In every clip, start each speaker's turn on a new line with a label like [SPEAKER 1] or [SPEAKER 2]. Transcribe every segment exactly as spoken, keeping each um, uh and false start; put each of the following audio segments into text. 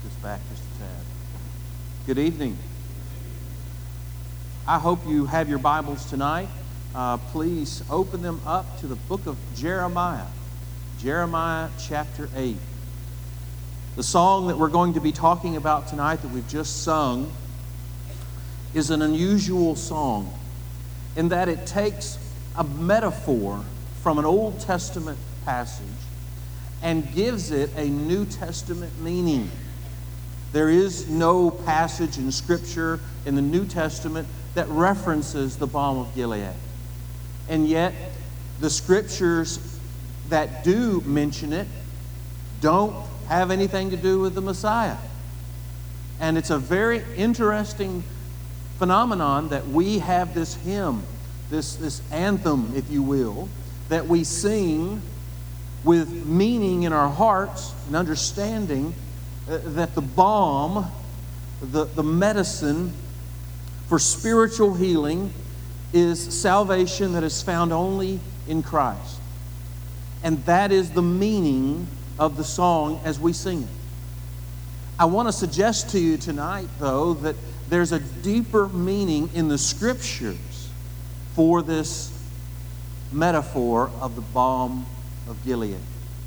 [SPEAKER 1] this back just a tad. Good evening. I hope you have your Bibles tonight. Uh, please open them up to the book of Jeremiah. Jeremiah chapter eight. The song that we're going to be talking about tonight that we've just sung is an unusual song in that it takes a metaphor from an Old Testament passage and gives it a New Testament meaning. There is no passage in Scripture in the New Testament that references the balm of Gilead. And yet, the Scriptures that do mention it don't have anything to do with the Messiah. And it's a very interesting phenomenon that we have this hymn, this, this anthem, if you will, that we sing with meaning in our hearts and understanding that the balm, the, the medicine for spiritual healing is salvation that is found only in Christ. And that is the meaning of the song as we sing it. I want to suggest to you tonight, though, that there's a deeper meaning in the Scriptures for this metaphor of the balm of Gilead.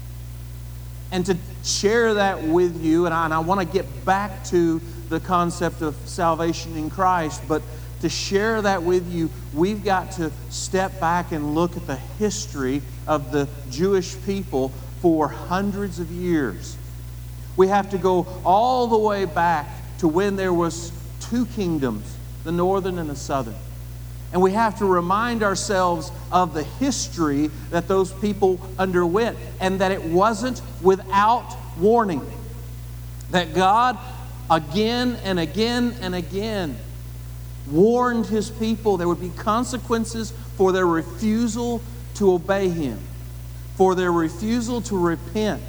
[SPEAKER 1] And to share that with you, and I, and I want to get back to the concept of salvation in Christ, but to share that with you, we've got to step back and look at the history of the Jewish people for hundreds of years. We have to go all the way back to when there was two kingdoms, the northern and the southern. And we have to remind ourselves of the history that those people underwent and that it wasn't without warning. That God again and again and again warned His people there would be consequences for their refusal to obey Him, for their refusal to repent.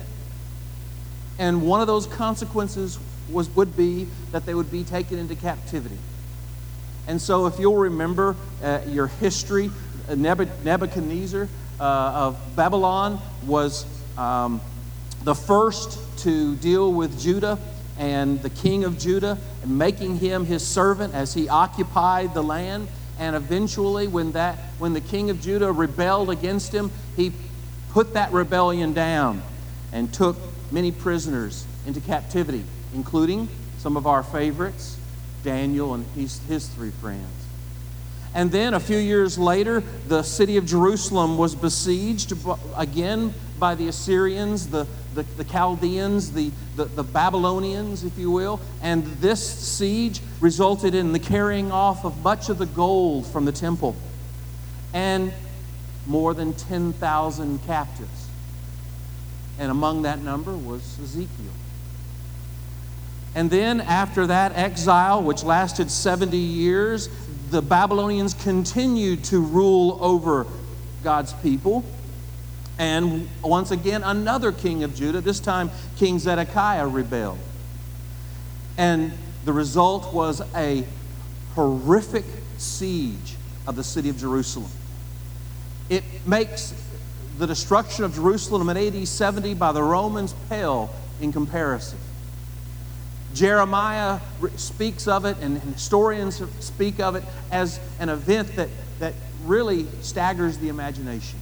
[SPEAKER 1] And one of those consequences was, would be that they would be taken into captivity. And so if you'll remember uh, your history, Nebuchadnezzar uh, of Babylon was um, the first to deal with Judah and the king of Judah, and making him his servant as he occupied the land. And eventually when, that, when the king of Judah rebelled against him, he put that rebellion down and took many prisoners into captivity, including some of our favorites, Daniel and his, his three friends. And then a few years later, the city of Jerusalem was besieged again by the Assyrians, the, the, the Chaldeans, the, the, the Babylonians, if you will. And this siege resulted in the carrying off of much of the gold from the temple and more than ten thousand captives. And among that number was Ezekiel. And then after that exile, which lasted seventy years, the Babylonians continued to rule over God's people. And once again, another king of Judah, this time King Zedekiah, rebelled. And the result was a horrific siege of the city of Jerusalem. It makes the destruction of Jerusalem in A D seventy by the Romans pale in comparison. Jeremiah speaks of it, and historians speak of it as an event that, that really staggers the imagination.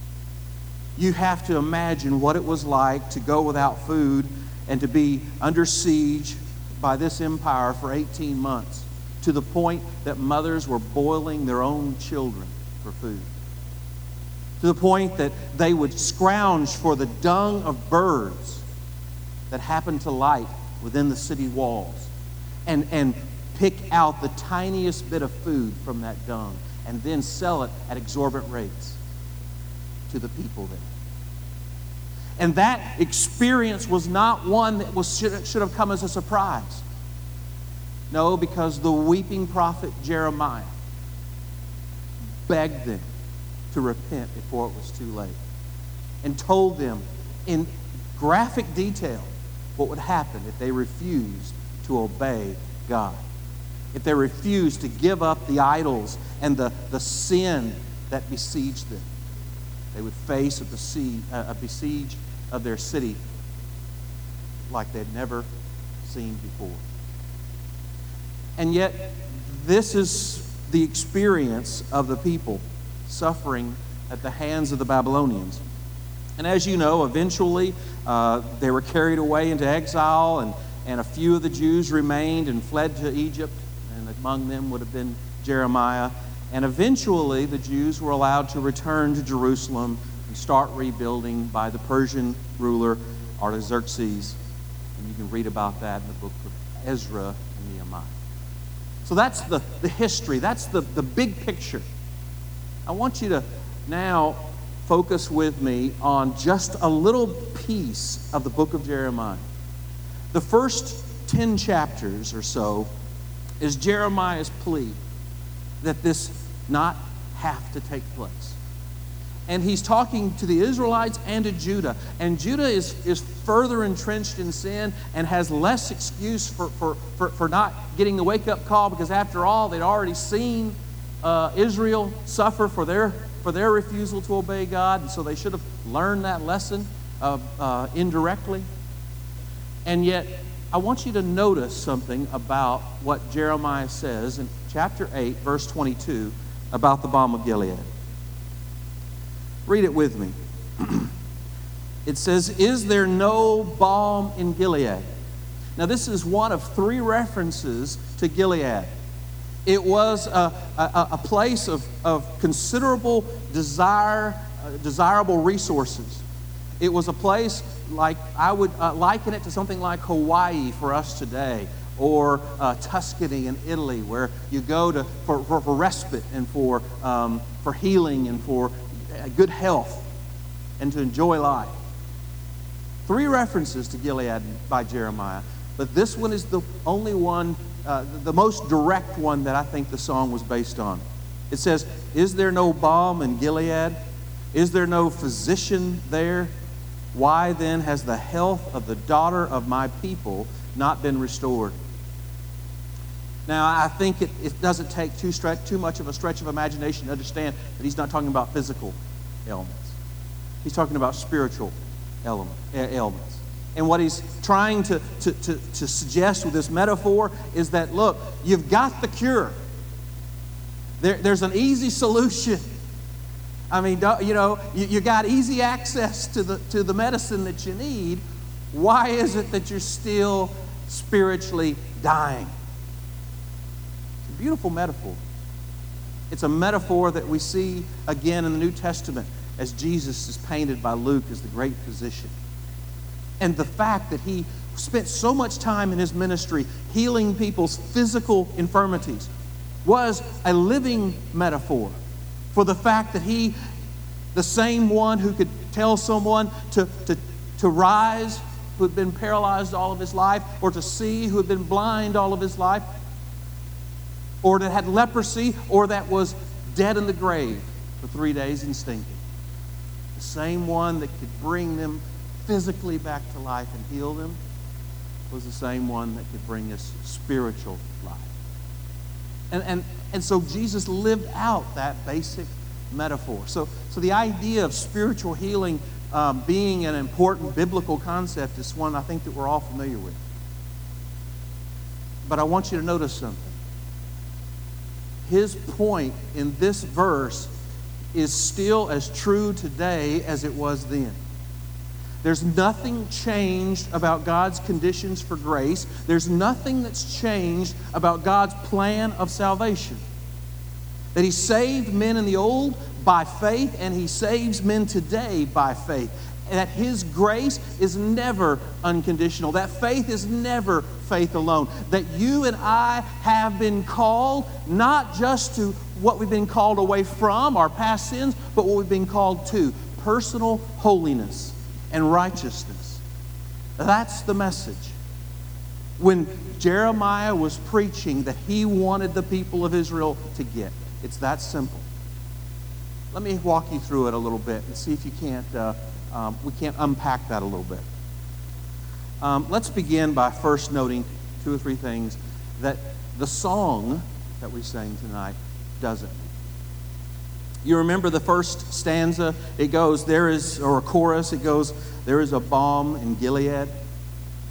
[SPEAKER 1] You have to imagine what it was like to go without food and to be under siege by this empire for eighteen months, to the point that mothers were boiling their own children for food, to the point that they would scrounge for the dung of birds that happened to light within the city walls and, and pick out the tiniest bit of food from that dung and then sell it at exorbitant rates to the people there. And that experience was not one that was, should, should have come as a surprise. No, because the weeping prophet Jeremiah begged them to repent before it was too late and told them in graphic detail what would happen if they refused to obey God, if they refused to give up the idols and the, the sin that besieged them. They would face a besiege, a besiege of their city like they'd never seen before. And yet, this is the experience of the people suffering at the hands of the Babylonians. And as you know, eventually uh, they were carried away into exile, and, and a few of the Jews remained and fled to Egypt, and among them would have been Jeremiah. And eventually the Jews were allowed to return to Jerusalem and start rebuilding by the Persian ruler Artaxerxes. And you can read about that in the book of Ezra and Nehemiah. So that's the, the history. That's the, the big picture. I want you to now focus with me on just a little piece of the book of Jeremiah. The first ten chapters or so is Jeremiah's plea that this not have to take place. And he's talking to the Israelites and to Judah. And Judah is, is further entrenched in sin and has less excuse for, for, for, for not getting the wake-up call, because after all, they'd already seen uh, Israel suffer for their, for their refusal to obey God. And so they should have learned that lesson uh, uh, indirectly. And yet, I want you to notice something about what Jeremiah says in chapter eight, verse twenty-two, about the balm of Gilead. Read it with me. It says, "Is there no balm in Gilead?" Now, this is one of three references to Gilead. It was a, a, a place of, of considerable desire, uh, desirable resources. It was a place like, I would uh, liken it to something like Hawaii for us today, or uh, Tuscany in Italy, where you go to for, for, for respite and for, um, for healing and for good health and to enjoy life. Three references to Gilead by Jeremiah, but this one is the only one, uh, the most direct one that I think the song was based on. It says, "Is there no balm in Gilead? Is there no physician there? Why then has the health of the daughter of my people not been restored?" Now, I think it, it doesn't take too, stretch, too much of a stretch of imagination to understand that he's not talking about physical ailments. He's talking about spiritual element, ailments. And what he's trying to, to, to, to suggest with this metaphor is that, look, you've got the cure. There, there's an easy solution. I mean, you know, you, you got easy access to the, to the medicine that you need. Why is it that you're still spiritually dying? It's a beautiful metaphor. It's a metaphor that we see again in the New Testament as Jesus is painted by Luke as the great physician. And the fact that he spent so much time in his ministry healing people's physical infirmities was a living metaphor for the fact that he, the same one who could tell someone to, to, to rise, who had been paralyzed all of his life, or to see, who had been blind all of his life, or that had leprosy, or that was dead in the grave for three days and stinking. The same one that could bring them physically back to life and heal them was the same one that could bring us spiritual life. And, and, and so Jesus lived out that basic metaphor. So, so the idea of spiritual healing um, being an important biblical concept is one I think that we're all familiar with. But I want you to notice something. His point in this verse is still as true today as it was then. There's nothing changed about God's conditions for grace. There's nothing that's changed about God's plan of salvation. That He saved men in the old by faith, and He saves men today by faith. And that His grace is never unconditional. That faith is never faith alone. That you and I have been called not just to what we've been called away from, our past sins, but what we've been called to, personal holiness and righteousness. That's the message. When Jeremiah was preaching that he wanted the people of Israel to get. It's that simple. Let me walk you through it a little bit and see if you can't, uh, um, we can't unpack that a little bit. Um, let's begin by first noting two or three things that the song that we sang tonight doesn't. You remember the first stanza? It goes, there is, or a chorus, it goes, there is a balm in Gilead.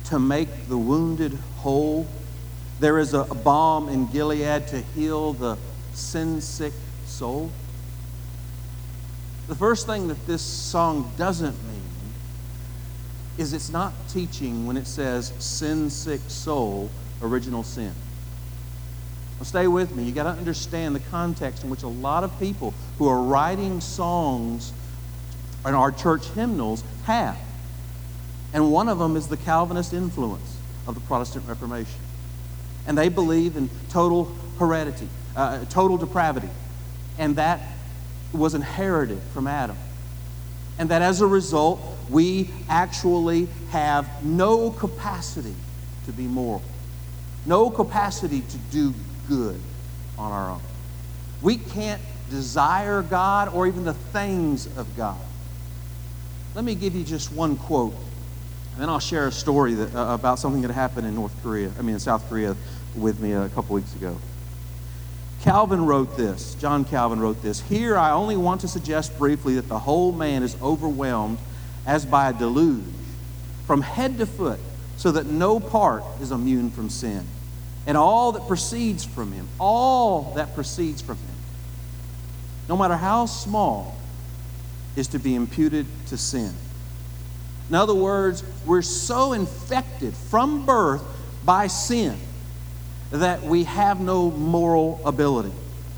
[SPEAKER 1] to make the wounded whole. There is a balm in Gilead to heal the sin-sick soul. The first thing that this song doesn't mean is it's not teaching when it says sin-sick soul, original sin. Well, stay with me. You got to understand the context in which a lot of people who are writing songs in our church hymnals have. And one of them is the Calvinist influence of the Protestant Reformation. And they believe in total heredity, uh, total depravity. And that was inherited from Adam. And that as a result, we actually have no capacity to be moral, no capacity to do good on our own. We can't desire God or even the things of God. Let me give you just one quote, and then I'll share a story that, uh, about something that happened in North Korea, I mean in South Korea with me a couple weeks ago. Calvin wrote this, John Calvin wrote this, "Here I only want to suggest briefly that the whole man is overwhelmed as by a deluge, from head to foot, so that no part is immune from sin. And all that proceeds from him, all that proceeds from him, no matter how small, is to be imputed to sin." In other words, we're so infected from birth by sin that we have no moral ability.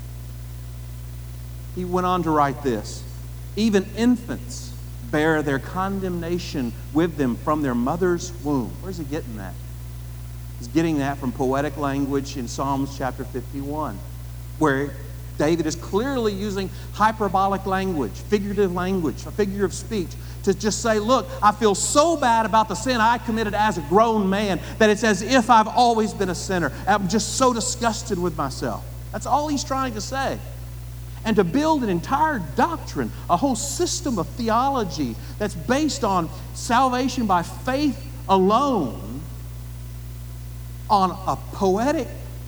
[SPEAKER 1] He went on to write this, "Even infants bear their condemnation with them from their mother's womb." Where's he getting that? He's getting that from poetic language in Psalms chapter fifty-one, where David is clearly using hyperbolic language, figurative language, a figure of speech, to just say, look, I feel so bad about the sin I committed as a grown man that it's as if I've always been a sinner. I'm just so disgusted with myself. That's all he's trying to say. And to build an entire doctrine, a whole system of theology that's based on salvation by faith alone, on a poetic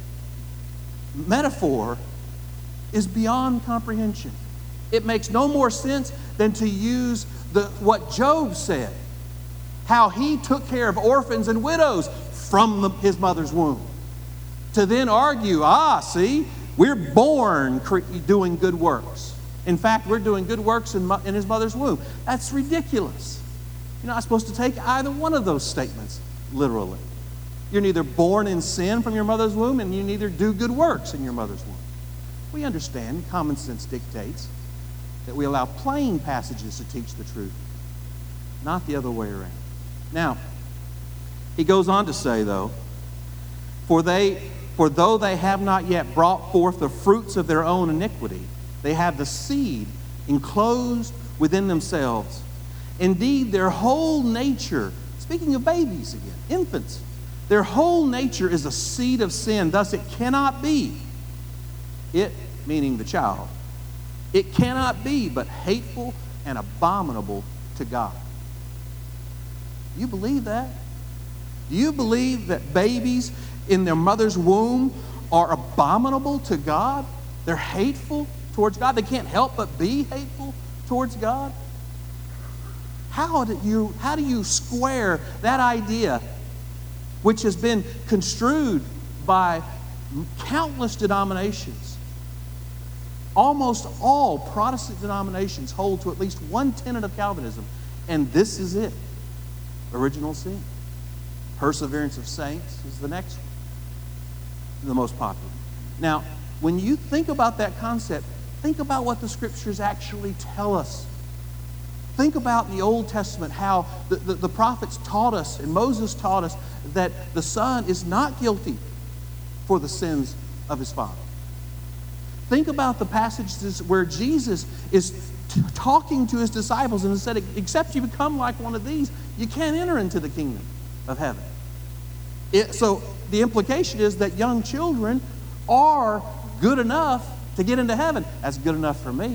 [SPEAKER 1] metaphor, is beyond comprehension. It makes no more sense than to use the, what Job said, how he took care of orphans and widows from the, his mother's womb. To then argue, ah, see, we're born cre- doing good works. In fact, we're doing good works in, in his mother's womb. That's ridiculous. You're not supposed to take either one of those statements literally. You're neither born in sin from your mother's womb, and you neither do good works in your mother's womb. We understand common sense dictates that we allow plain passages to teach the truth, not the other way around. Now, he goes on to say, though, for they, for though they have not yet brought forth the fruits of their own iniquity, they have the seed enclosed within themselves. Indeed, their whole nature, speaking of babies again, infants, their whole nature is a seed of sin. Thus, it cannot be. It, meaning the child, it cannot be but hateful and abominable to God. Do you believe that? Do you believe that babies in their mother's womb are abominable to God? They're hateful towards God? They can't help but be hateful towards God? How do you, how do you square that idea, which has been construed by countless denominations? Almost all Protestant denominations hold to at least one tenet of Calvinism, and this is it. Original sin. Perseverance of saints is the next one, the most popular. Now, when you think about that concept, think about what the Scriptures actually tell us. Think about the Old Testament, how the, the, the prophets taught us, and Moses taught us, that the Son is not guilty for the sins of his Father. Think about the passages where Jesus is t- talking to his disciples and said, except you become like one of these, you can't enter into the kingdom of heaven. It, so the implication is that young children are good enough to get into heaven. That's good enough for me.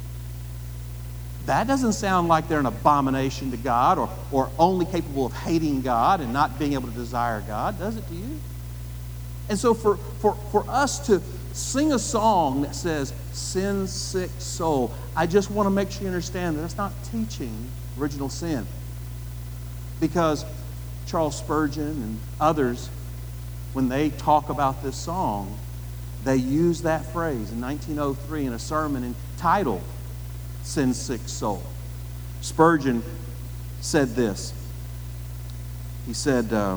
[SPEAKER 1] That doesn't sound like they're an abomination to God, or, or only capable of hating God and not being able to desire God, does it to you? And so for, for, for us to sing a song that says, sin-sick soul, I just want to make sure you understand that it's not teaching original sin. Because Charles Spurgeon and others, when they talk about this song, they use that phrase in nineteen oh three in a sermon entitled Sin Sick Soul. Spurgeon said this. He said, uh,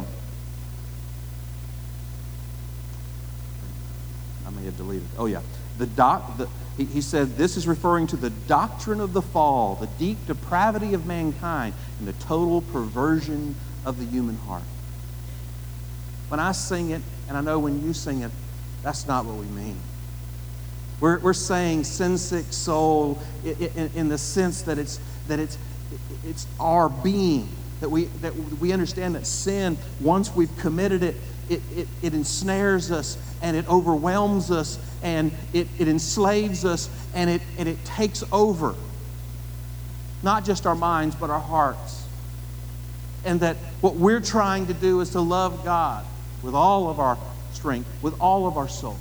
[SPEAKER 1] I may have deleted it. Oh, yeah. The doc, the, he, he said, this is referring to the doctrine of the fall, the deep depravity of mankind, and the total perversion of the human heart. When I sing it, and I know when you sing it, that's not what we mean. We're, we're saying sin-sick soul in, in, in the sense that it's that it's it's our being, that we that we understand that sin, once we've committed it, it, it, it ensnares us and it overwhelms us and it, it enslaves us and it and it takes over. Not just our minds, but our hearts. And that what we're trying to do is to love God with all of our strength, with all of our soul.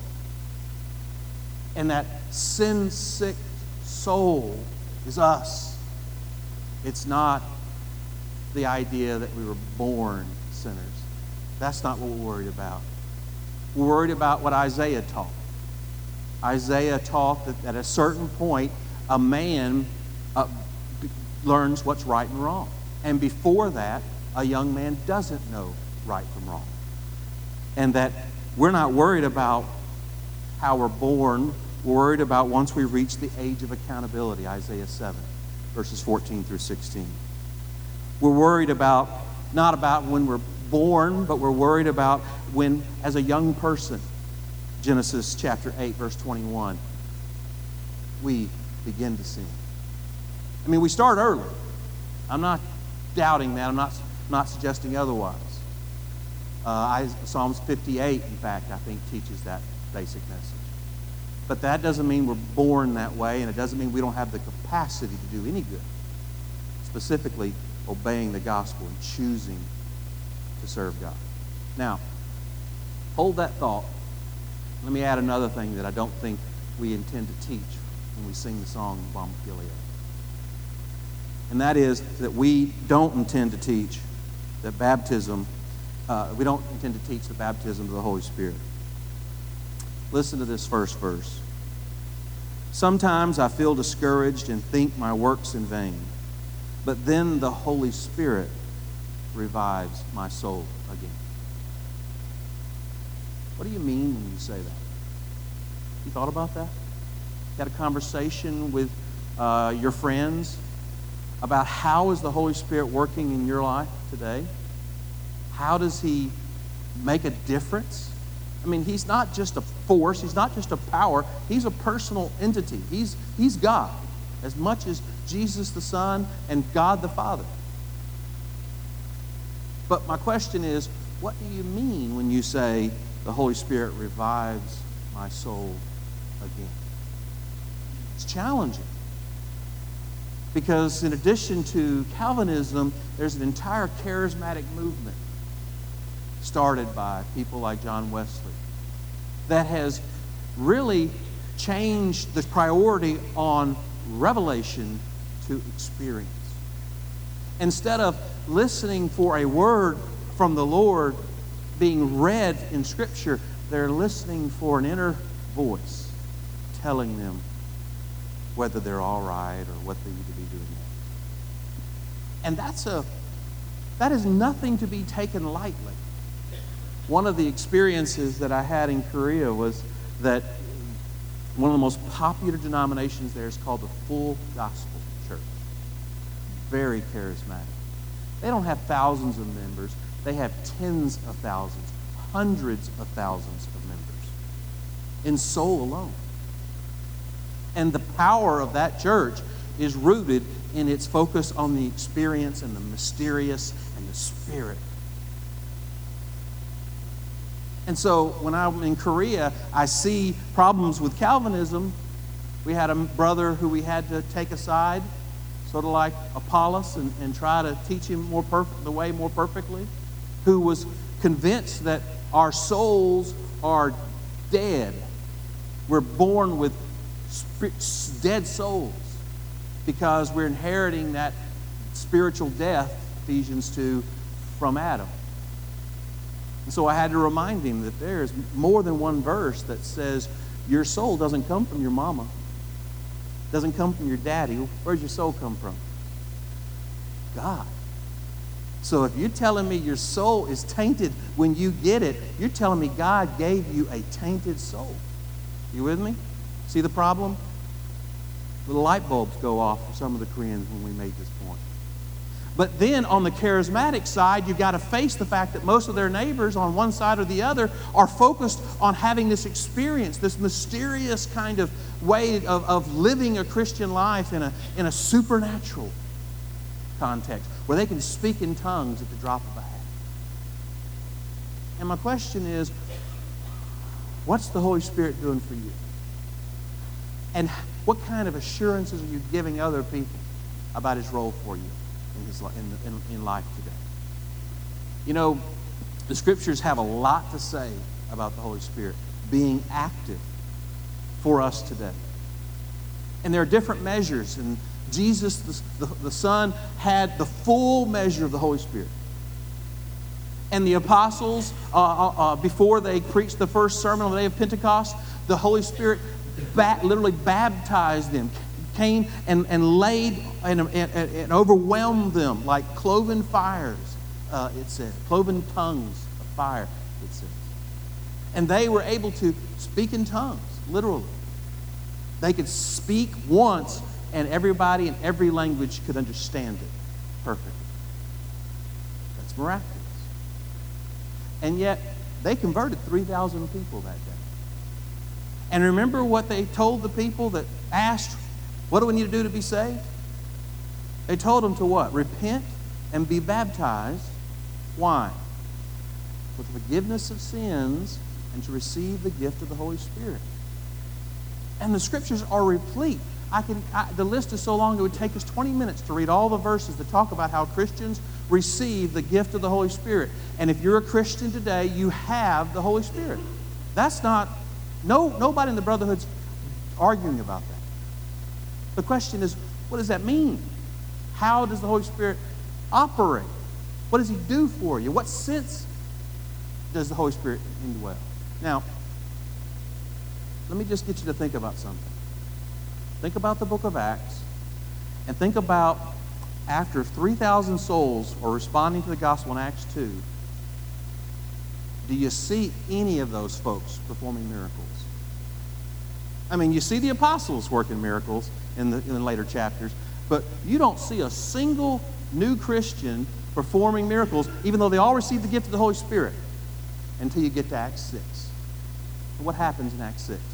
[SPEAKER 1] And that sin-sick soul is us. It's not the idea that we were born sinners. That's not what we're worried about. We're worried about what Isaiah taught. Isaiah taught that at a certain point, a man uh, b- learns what's right and wrong. And before that, a young man doesn't know right from wrong. And that we're not worried about how we're born. We're worried about once we reach the age of accountability, Isaiah seven, verses fourteen through sixteen. We're worried about, not about when we're born, but we're worried about when, as a young person, Genesis chapter eight, verse twenty-one, we begin to sin. I mean, we start early. I'm not doubting that. I'm not, not suggesting otherwise. Uh, I, Psalms fifty-eight, in fact, I think teaches that basic message. But that doesn't mean we're born that way, and it doesn't mean we don't have the capacity to do any good. Specifically, obeying the gospel and choosing to serve God. Now, hold that thought. Let me add another thing that I don't think we intend to teach when we sing the song Balm of Gilead. And that is that we don't intend to teach that baptism, uh, we don't intend to teach the baptism of the Holy Spirit. Listen to this first verse. Sometimes I feel discouraged and think my work's in vain, but then the Holy Spirit revives my soul again. What do you mean when you say that? You thought about that? You had a conversation with uh, your friends about how is the Holy Spirit working in your life today? How does He make a difference? I mean, He's not just a force. He's not just a power. He's a personal entity. He's, he's God, as much as Jesus the Son and God the Father. But my question is, what do you mean when you say the Holy Spirit revives my soul again? It's challenging. Because in addition to Calvinism, there's an entire charismatic movement started by people like John Wesley that has really changed the priority on revelation to experience. Instead of listening for a word from the Lord being read in Scripture, they're listening for an inner voice telling them whether they're all right or what they need to be doing next. And that's a that is nothing to be taken lightly. One of the experiences that I had in Korea was that one of the most popular denominations there is called the Full Gospel Church. Very charismatic. They don't have thousands of members. They have tens of thousands, hundreds of thousands of members in Seoul alone. And the power of that church is rooted in its focus on the experience and the mysterious and the Spirit. And so when I'm in Korea, I see problems with Calvinism. We had a brother who we had to take aside, sort of like Apollos, and, and try to teach him more perfect, the way more perfectly, who was convinced that our souls are dead. We're born with dead souls because we're inheriting that spiritual death, Ephesians two, from Adam. And so I had to remind him that there is more than one verse that says your soul doesn't come from your mama, doesn't come from your daddy. Where's your soul come from? God. So if you're telling me your soul is tainted when you get it, you're telling me God gave you a tainted soul. You with me? See the problem? The light bulbs go off for some of the Koreans when we made this point. But then on the charismatic side, you've got to face the fact that most of their neighbors on one side or the other are focused on having this experience, this mysterious kind of way of, of living a Christian life in a, in a supernatural context where they can speak in tongues at the drop of a hat. And my question is, what's the Holy Spirit doing for you? And what kind of assurances are you giving other people about His role for you in, his, in, in, in life today? You know, the Scriptures have a lot to say about the Holy Spirit being active for us today. And there are different measures, and Jesus, the, the, the Son, had the full measure of the Holy Spirit. And the apostles, uh, uh, before they preached the first sermon on the day of Pentecost, the Holy Spirit ba- literally baptized them, came and, and laid and, and, and overwhelmed them like cloven fires, uh, it says, cloven tongues of fire, it says. And they were able to speak in tongues, literally. They could speak once, and everybody in every language could understand it perfectly. That's miraculous. And yet, they converted three thousand people that day. And remember what they told the people that asked, what do we need to do to be saved? They told them to what? Repent and be baptized. Why? For the forgiveness of sins and to receive the gift of the Holy Spirit. And the Scriptures are replete. I can, I, the list is so long it would take us twenty minutes to read all the verses that talk about how Christians receive the gift of the Holy Spirit. And if you're a Christian today, you have the Holy Spirit. That's not, no, nobody in the Brotherhood's arguing about that. The question is, what does that mean? How does the Holy Spirit operate? What does He do for you? What sense does the Holy Spirit indwell? Now, let me just get you to think about something. Think about the book of Acts, and think about after three thousand souls are responding to the gospel in Acts two, do you see any of those folks performing miracles? I mean, you see the apostles working miracles in the, in the later chapters, but you don't see a single new Christian performing miracles, even though they all received the gift of the Holy Spirit, until you get to Acts six. And what happens in Acts six?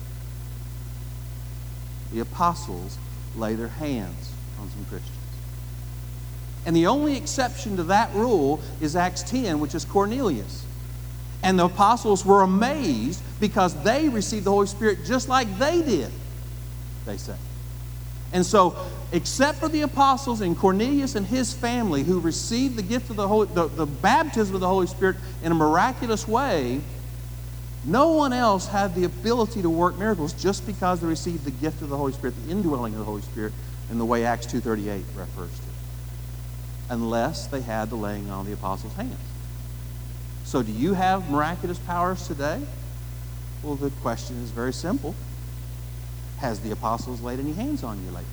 [SPEAKER 1] The apostles lay their hands on some Christians. And the only exception to that rule is Acts ten, which is Cornelius. And the apostles were amazed because they received the Holy Spirit just like they did, they say. And so, except for the apostles and Cornelius and his family who received the gift of the Holy, the, the baptism of the Holy Spirit in a miraculous way, no one else had the ability to work miracles just because they received the gift of the Holy Spirit, the indwelling of the Holy Spirit, in the way Acts two thirty-eight refers to, unless they had the laying on of the apostles' hands. So do you have miraculous powers today? Well, the question is very simple. Has the apostles laid any hands on you lately?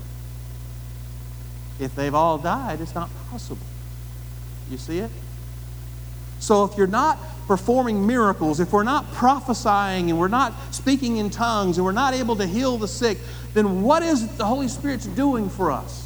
[SPEAKER 1] If they've all died, it's not possible. You see it? So if you're not performing miracles, if we're not prophesying and we're not speaking in tongues and we're not able to heal the sick, then what is the Holy Spirit's doing for us?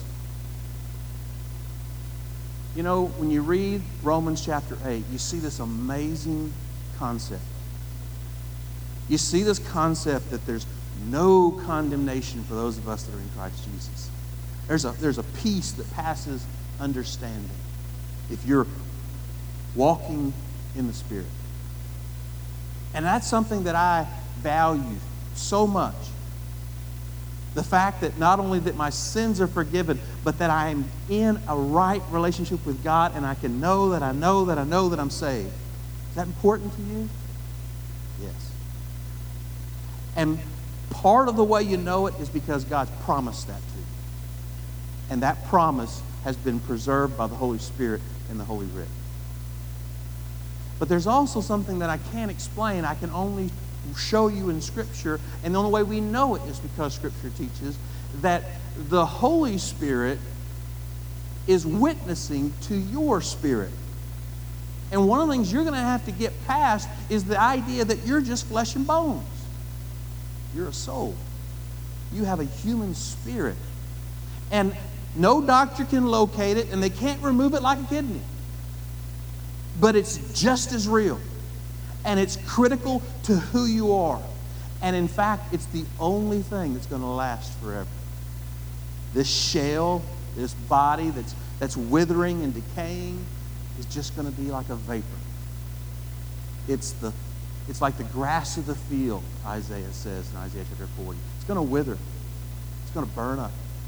[SPEAKER 1] You know, when you read Romans chapter eight, you see this amazing concept. You see this concept that there's no condemnation for those of us that are in Christ Jesus. There's a, there's a peace that passes understanding if you're walking in the Spirit. And that's something that I value so much. The fact that not only that my sins are forgiven, but that I am in a right relationship with God, and I can know that I know that I know that I'm saved. Is that important to you? Yes. And part of the way you know it is because God's promised that to you. And that promise has been preserved by the Holy Spirit in the Holy Writ. But there's also something that I can't explain. I can only show you in Scripture, and the only way we know it is because Scripture teaches that the Holy Spirit is witnessing to your spirit. And one of the things you're going to have to get past is the idea that you're just flesh and bones. You're a soul. You have a human spirit. And no doctor can locate it, and they can't remove it like a kidney. But it's just as real. And it's critical to who you are. And in fact, it's the only thing that's going to last forever. This shell, this body that's, that's withering and decaying, is just going to be like a vapor. It's, the, it's like the grass of the field, Isaiah says in Isaiah chapter forty. It's going to wither. It's going to burn up.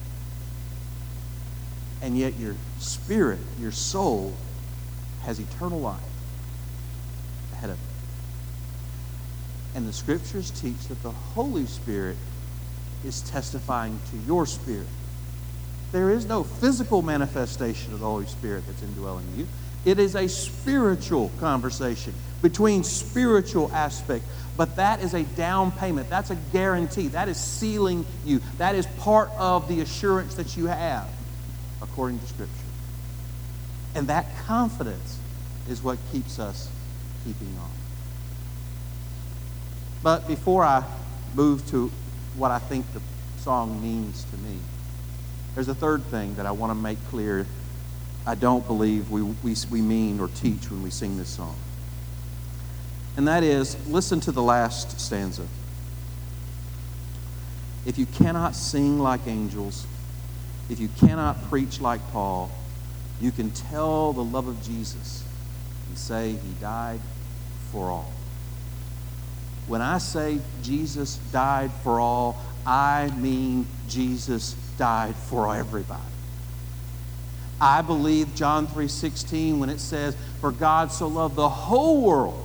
[SPEAKER 1] And yet your spirit, your soul, has eternal life ahead of it. And the Scriptures teach that the Holy Spirit is testifying to your spirit. There is no physical manifestation of the Holy Spirit that's indwelling you. It is a spiritual conversation between spiritual aspects. But that is a down payment. That's a guarantee. That is sealing you. That is part of the assurance that you have, according to Scripture. And that confidence is what keeps us keeping on. But before I move to what I think the song means to me, there's a third thing that I want to make clear I don't believe we, we, we mean or teach when we sing this song. And that is, listen to the last stanza. If you cannot sing like angels, if you cannot preach like Paul, you can tell the love of Jesus and say he died for all. When I say Jesus died for all, I mean Jesus died for everybody. I believe John three sixteen when it says, for God so loved the whole world.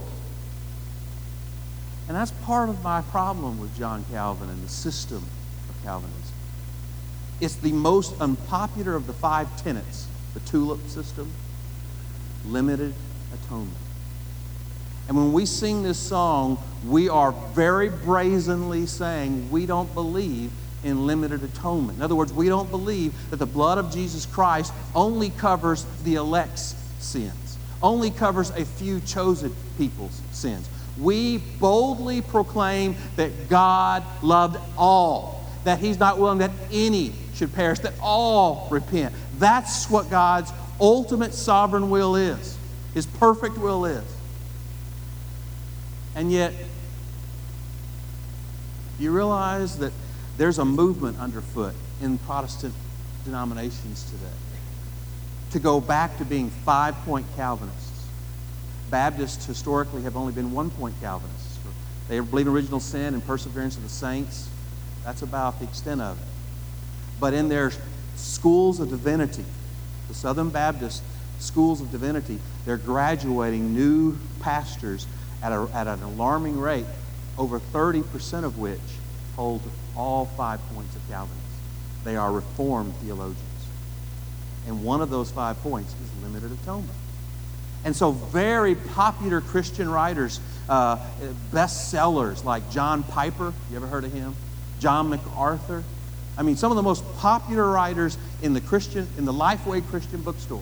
[SPEAKER 1] And that's part of my problem with John Calvin and the system of Calvinism. It's the most unpopular of the five tenets, the tulip system, limited atonement. And when we sing this song, we are very brazenly saying we don't believe in limited atonement. In other words, we don't believe that the blood of Jesus Christ only covers the elect's sins, only covers a few chosen people's sins. We boldly proclaim that God loved all, that he's not willing that any should perish, that all repent. That's what God's ultimate sovereign will is, his perfect will is. And yet, you realize that there's a movement underfoot in Protestant denominations today to go back to being five-point Calvinists. Baptists historically have only been one-point Calvinists. They believe in original sin and perseverance of the saints. That's about the extent of it. But in their schools of divinity, the Southern Baptist schools of divinity, they're graduating new pastors at, a, at an alarming rate, over thirty percent of which hold all five points of Calvinism. They are Reformed theologians. And one of those five points is limited atonement. And so very popular Christian writers, uh, bestsellers like John Piper, you ever heard of him? John MacArthur. I mean, some of the most popular writers in the Christian, in the Lifeway Christian bookstore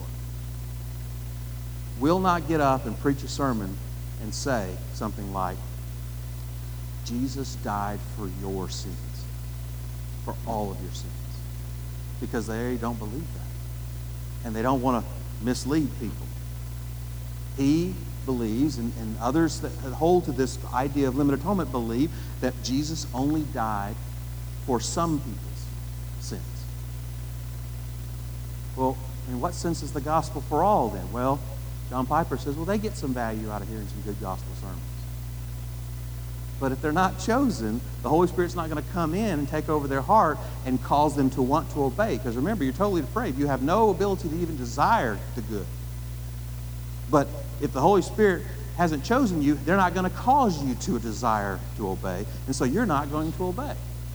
[SPEAKER 1] will not get up and preach a sermon and say something like, Jesus died for your sins, for all of your sins, because they don't believe that. And they don't want to mislead people. He believes, and, and others that hold to this idea of limited atonement believe that Jesus only died for some people's sins. Well, in what sense is the gospel for all then? Well, John Piper says, well, they get some value out of hearing some good gospel sermons. But if they're not chosen, the Holy Spirit's not going to come in and take over their heart and cause them to want to obey. Because remember, you're totally depraved. You have no ability to even desire the good. But if the Holy Spirit hasn't chosen you, they're not going to cause you to desire to obey. And so you're not going to obey.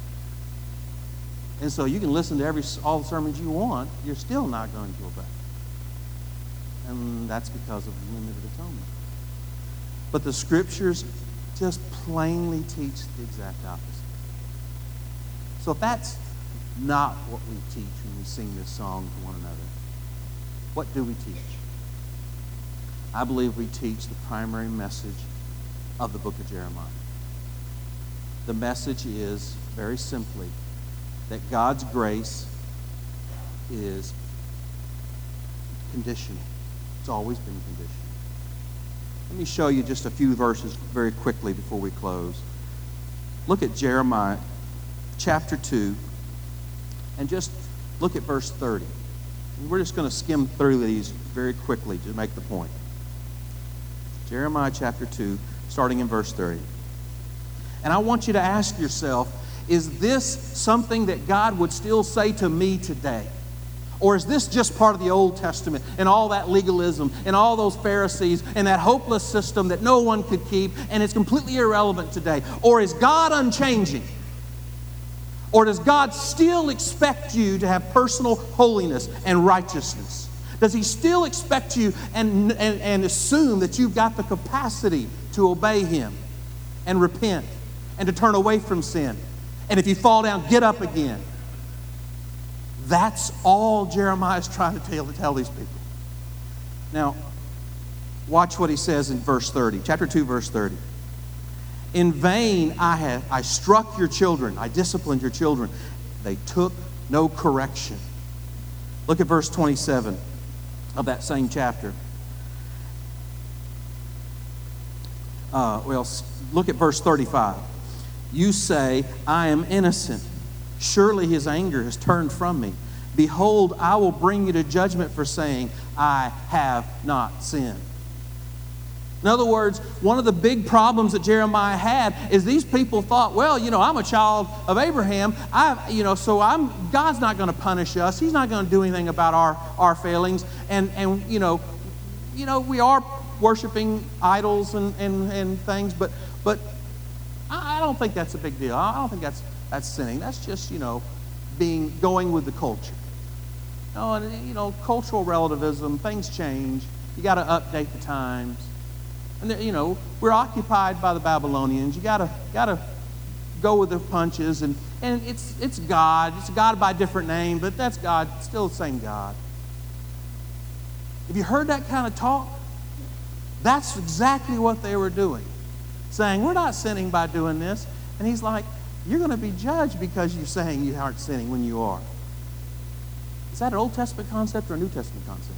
[SPEAKER 1] And so you can listen to every all the sermons you want, you're still not going to obey. And that's because of limited atonement. But the Scriptures just plainly teach the exact opposite. So if that's not what we teach when we sing this song to one another, what do we teach? I believe we teach the primary message of the book of Jeremiah. The message is, very simply, that God's grace is conditional. It's always been conditional. Let me show you just a few verses very quickly before we close. Look at Jeremiah chapter two, and just look at verse thirty. And we're just going to skim through these very quickly to make the point. Jeremiah chapter two, starting in verse thirty. And I want you to ask yourself, is this something that God would still say to me today? Or is this just part of the Old Testament and all that legalism and all those Pharisees and that hopeless system that no one could keep and it's completely irrelevant today? Or is God unchanging? Or does God still expect you to have personal holiness and righteousness? Does He still expect you and, and, and assume that you've got the capacity to obey Him and repent and to turn away from sin? And if you fall down, get up again. That's all Jeremiah is trying to tell, to tell these people. Now, watch what he says in verse thirty, chapter two, verse thirty. In vain I have I struck your children, I disciplined your children. They took no correction. Look at verse twenty-seven of that same chapter. Uh, well, look at verse thirty-five. You say, I am innocent. Surely his anger has turned from me. Behold, I will bring you to judgment for saying, I have not sinned. In other words, one of the big problems that Jeremiah had is these people thought, well, you know, I'm a child of Abraham. I, you know, so I'm God's not going to punish us. He's not going to do anything about our, our failings. And and you know, you know, we are worshiping idols and, and, and things, but but I, I don't think that's a big deal. I don't think that's that's sinning. That's just, you know, being going with the culture. Oh, and you know, cultural relativism, things change. You got to update the times. And you know, we're occupied by the Babylonians. You gotta gotta go with the punches, and, and it's it's God. It's God by a different name, but that's God, still the same God. Have you heard that kind of talk? That's exactly what they were doing. Saying, we're not sinning by doing this. And he's like, you're going to be judged because you're saying you aren't sinning when you are. Is that an Old Testament concept or a New Testament concept?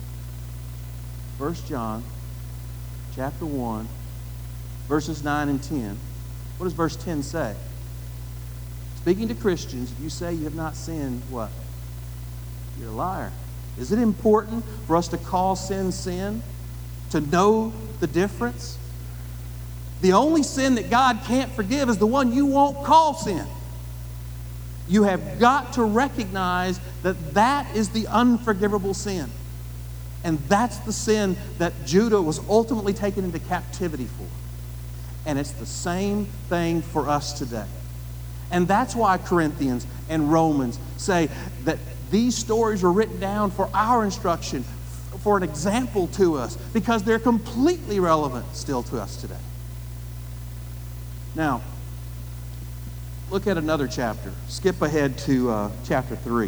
[SPEAKER 1] First John chapter one, verses nine and ten. What does verse ten say? Speaking to Christians, if you say you have not sinned, what? You're a liar. Is it important for us to call sin sin? To know the difference? The only sin that God can't forgive is the one you won't call sin. You have got to recognize that that is the unforgivable sin. And that's the sin that Judah was ultimately taken into captivity for. And it's the same thing for us today. And that's why Corinthians and Romans say that these stories were written down for our instruction, for an example to us, because they're completely relevant still to us today. Now, look at another chapter. Skip ahead to uh, chapter three.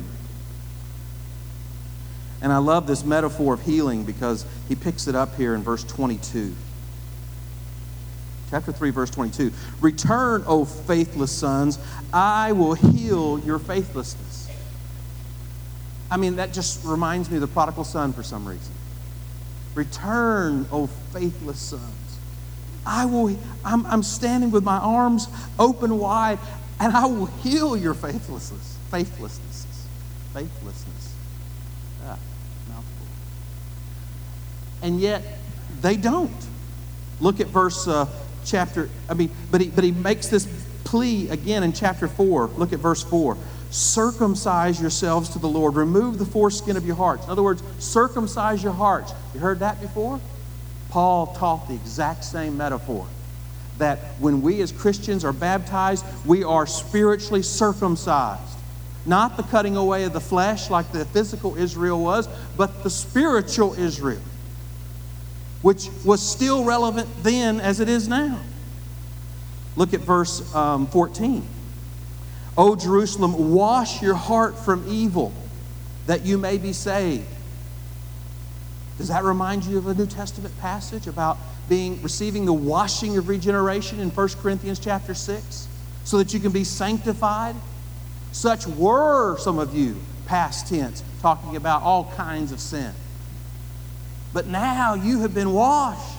[SPEAKER 1] And I love this metaphor of healing because he picks it up here in verse twenty-two. Chapter three, verse twenty-two. Return, O faithless sons, I will heal your faithlessness. I mean, that just reminds me of the prodigal son for some reason. Return, O faithless sons. I will, I'm, I'm standing with my arms open wide, and I will heal your faithlessness. Faithlessness. Faithlessness. Ah, mouthful. And yet, they don't. Look at verse uh, chapter, I mean, but he, but he makes this plea again in chapter four. Look at verse four. Circumcise yourselves to the Lord. Remove the foreskin of your hearts. In other words, circumcise your hearts. You heard that before? Paul taught the exact same metaphor. That when we as Christians are baptized, we are spiritually circumcised. Not the cutting away of the flesh like the physical Israel was, but the spiritual Israel. which was still relevant then as it is now. Look at verse um, fourteen. O Jerusalem, wash your heart from evil, that you may be saved. Does that remind you of a New Testament passage about being receiving the washing of regeneration in First Corinthians chapter six, so that you can be sanctified? Such were some of you, past tense, talking about all kinds of sin. But now you have been washed.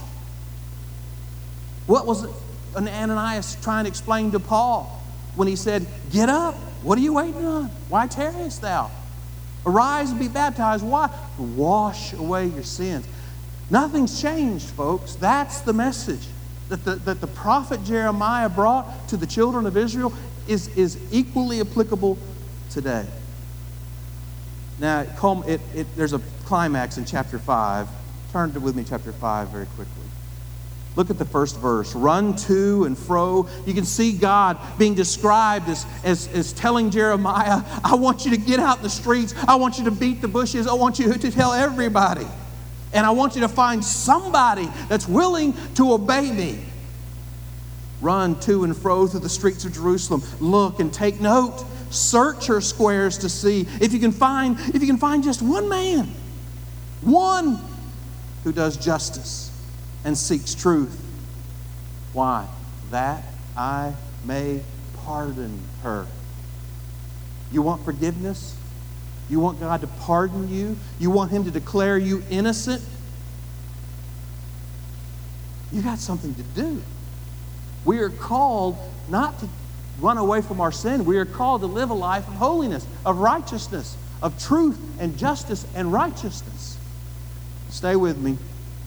[SPEAKER 1] What was Ananias trying to explain to Paul when he said, get up, what are you waiting on? Why tarriest thou? Arise and be baptized. Why? Wash away your sins. Nothing's changed, folks. That's the message that the, that the prophet Jeremiah brought to the children of Israel is, is equally applicable today. Now, it, it, there's a climax in chapter five. Turn to with me chapter five very quickly. Look at the first verse. Run to and fro. You can see God being described as, as, as telling Jeremiah, I want you to get out in the streets. I want you to beat the bushes. I want you to tell everybody. And I want you to find somebody that's willing to obey me. Run to and fro through the streets of Jerusalem. Look and take note. Search her squares to see if you can find, if you can find just one man. One who does justice and seeks truth. Why? That I may pardon her. You want forgiveness? You want God to pardon you? You want Him to declare you innocent? You got something to do. We are called not to run away from our sin. We are called to live a life of holiness, of righteousness, of truth and justice and righteousness. Stay with me.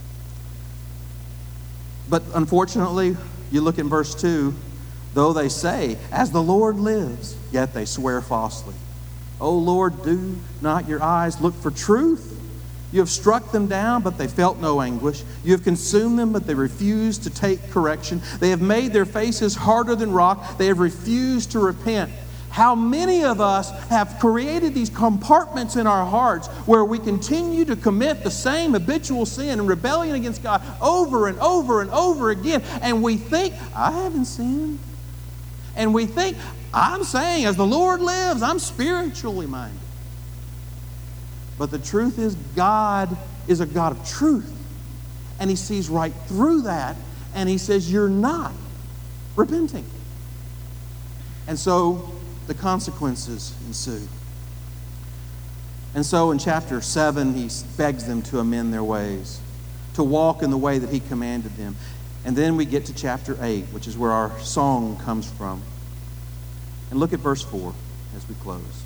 [SPEAKER 1] But unfortunately, you look in verse two, though they say, as the Lord lives, yet they swear falsely. O Lord, do not your eyes look for truth? You have struck them down, but they felt no anguish. You have consumed them, but they refused to take correction. They have made their faces harder than rock. They have refused to repent. How many of us have created these compartments in our hearts where we continue to commit the same habitual sin and rebellion against God over and over and over again, and we think, I haven't sinned. And we think, I'm saying, as the Lord lives, I'm spiritually minded. But the truth is, God is a God of truth. And He sees right through that, and He says, you're not repenting. And so the consequences ensue. And so in chapter seven, He begs them to amend their ways, to walk in the way that He commanded them. And then we get to chapter eight, which is where our song comes from. And look at verse four as we close.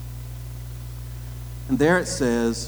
[SPEAKER 1] And there it says,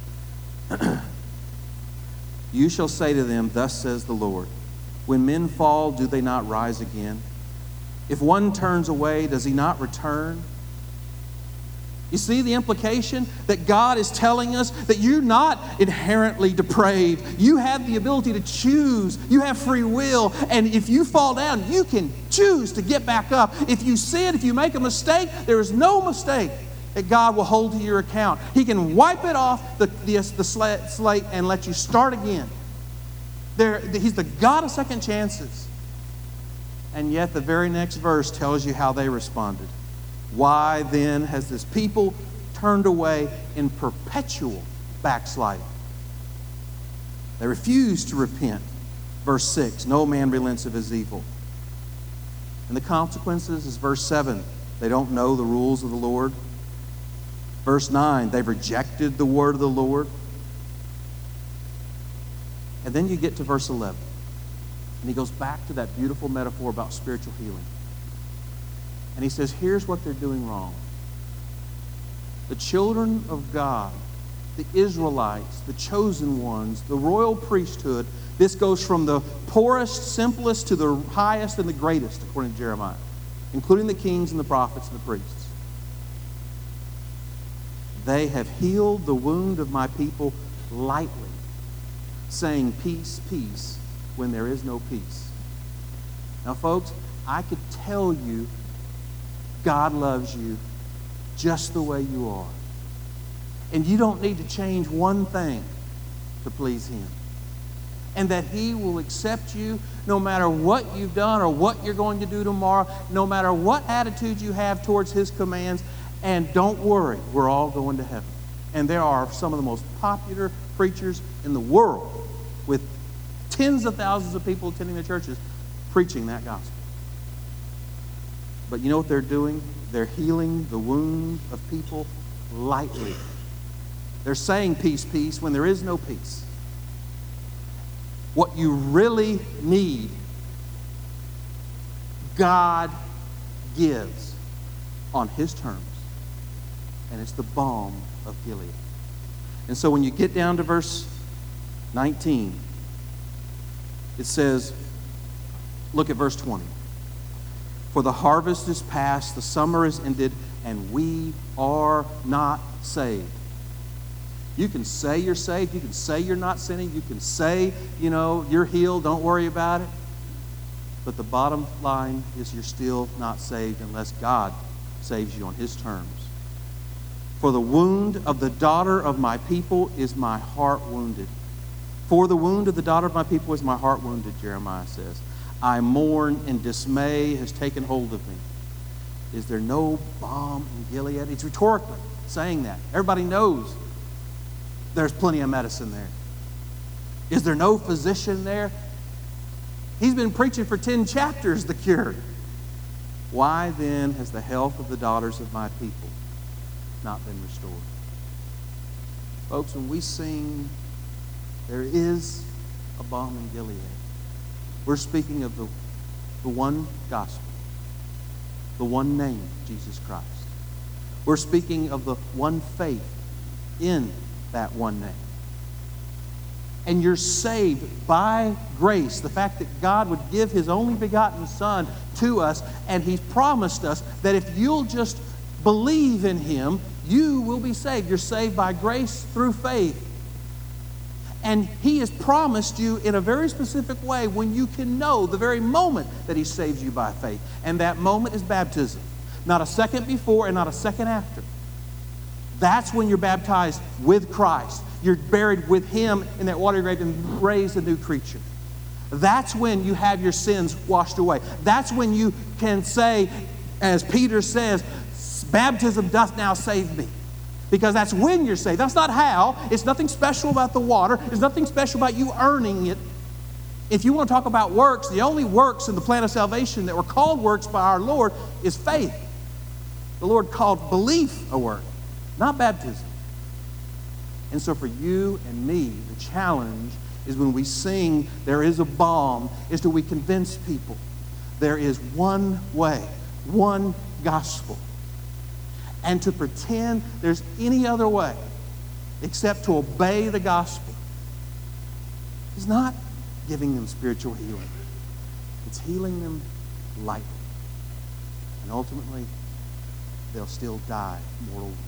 [SPEAKER 1] you shall say to them, thus says the Lord, when men fall, do they not rise again? If one turns away, does he not return? You see the implication that God is telling us that you're not inherently depraved. You have the ability to choose. You have free will. And if you fall down, you can choose to get back up. If you sin, if you make a mistake, there is no mistake that God will hold to your account. He can wipe it off the, the, the slate and let you start again. There, he's the God of second chances. And yet the very next verse tells you how they responded. Why then has this people turned away in perpetual backsliding? They refuse to repent. Verse six, no man relents of his evil. And the consequences is verse seven, they don't know the rules of the Lord. Verse nine, they've rejected the word of the Lord. And then you get to verse eleven. And he goes back to that beautiful metaphor about spiritual healing. And he says, here's what they're doing wrong. The children of God, the Israelites, the chosen ones, the royal priesthood, this goes from the poorest, simplest to the highest and the greatest, according to Jeremiah, including the kings and the prophets and the priests. They have healed the wound of my people lightly, saying peace, peace, when there is no peace. Now, folks, I could tell you God loves you just the way you are. And you don't need to change one thing to please Him. and that He will accept you no matter what you've done or what you're going to do tomorrow, no matter what attitude you have towards His commands. And don't worry, we're all going to heaven. And there are some of the most popular preachers in the world with tens of thousands of people attending their churches preaching that gospel. But you know what they're doing? They're healing the wound of people lightly. They're saying peace, peace, when there is no peace. What you really need, God gives on His terms. And it's the balm of Gilead. And so when you get down to verse nineteen, it says, look at verse twenty. For the harvest is past, the summer is ended, and we are not saved. You can say you're saved. You can say you're not sinning. You can say, you know, you're healed. Don't worry about it. But the bottom line is you're still not saved unless God saves you on His terms. For the wound of the daughter of my people is my heart wounded. For the wound of the daughter of my people is my heart wounded, Jeremiah says. I mourn, and dismay has taken hold of me. Is there no balm in Gilead? It's rhetorically saying that. Everybody knows there's plenty of medicine there. Is there no physician there? He's been preaching for ten chapters the cure. Why then has the health of the daughters of my people not been restored? Folks, when we sing, there is a balm in Gilead, we're speaking of the, the one gospel, the one name, Jesus Christ. We're speaking of the one faith in that one name. And you're saved by grace. The fact that God would give His only begotten Son to us, and He's promised us that if you'll just believe in Him, you will be saved. You're saved by grace through faith. And He has promised you in a very specific way when you can know the very moment that He saves you by faith. And that moment is baptism. Not a second before and not a second after. That's when you're baptized with Christ. You're buried with Him in that watery grave and raised a new creature. That's when you have your sins washed away. That's when you can say, as Peter says, baptism doth now save me. Because that's when you're saved. That's not how. It's nothing special about the water. There's nothing special about you earning it. If you want to talk about works, the only works in the plan of salvation that were called works by our Lord is faith. The Lord called belief a work, not baptism. And so for you and me, the challenge is when we sing, there is a balm, is that we convince people there is one way, one gospel. And to pretend there's any other way except to obey the gospel is not giving them spiritual healing. It's healing them lightly. And ultimately, they'll still die mortal wounds.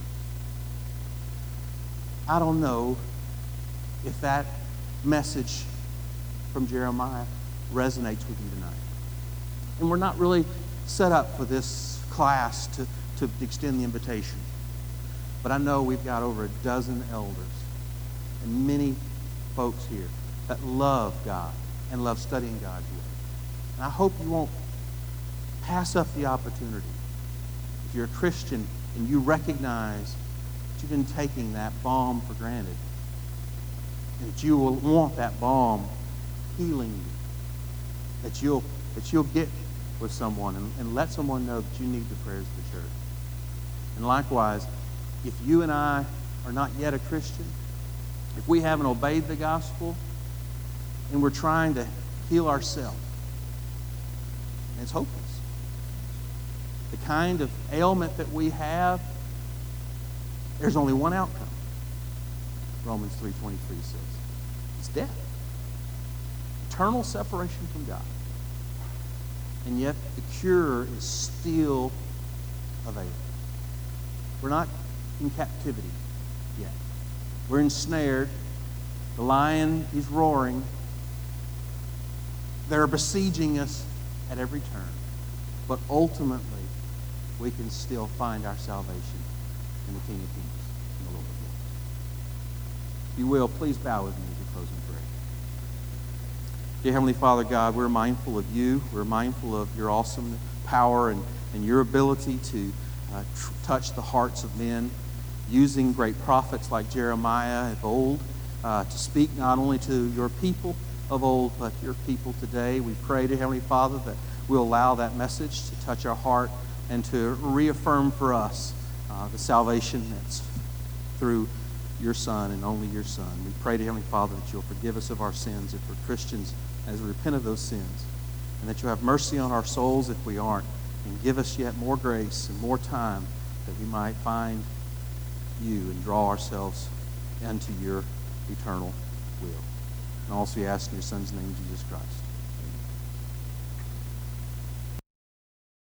[SPEAKER 1] I don't know if that message from Jeremiah resonates with you tonight. And we're not really set up for this class to to extend the invitation. But I know we've got over a dozen elders and many folks here that love God and love studying God's Word. And I hope you won't pass up the opportunity. If you're a Christian and you recognize that you've been taking that balm for granted, and that you will want that balm healing you, that you'll, that you'll get with someone and, and let someone know that you need the prayers of the church. And likewise, if you and I are not yet a Christian, if we haven't obeyed the gospel, and we're trying to heal ourselves, and it's hopeless. The kind of ailment that we have, there's only one outcome. Romans three twenty-three says, it's death. Eternal separation from God. And yet the cure is still available. We're not in captivity yet. We're ensnared. The lion, he's roaring. They're besieging us at every turn. But ultimately, we can still find our salvation in the King of Kings and the Lord of Lords. If you will, please bow with me as we close in prayer. Dear Heavenly Father God, we're mindful of you. We're mindful of your awesome power and, and your ability to uh, tr- touch the hearts of men, using great prophets like Jeremiah of old uh, to speak not only to your people of old, but your people today. We pray, dear Heavenly Father, that we'll allow that message to touch our heart and to reaffirm for us uh, the salvation that's through your Son and only your Son. We pray, dear Heavenly Father, that you'll forgive us of our sins if we're Christians, as we repent of those sins, and that you'll have mercy on our souls if we aren't, and give us yet more grace and more time that we might find you and draw ourselves into your eternal will. And also we ask in your Son's name, Jesus Christ.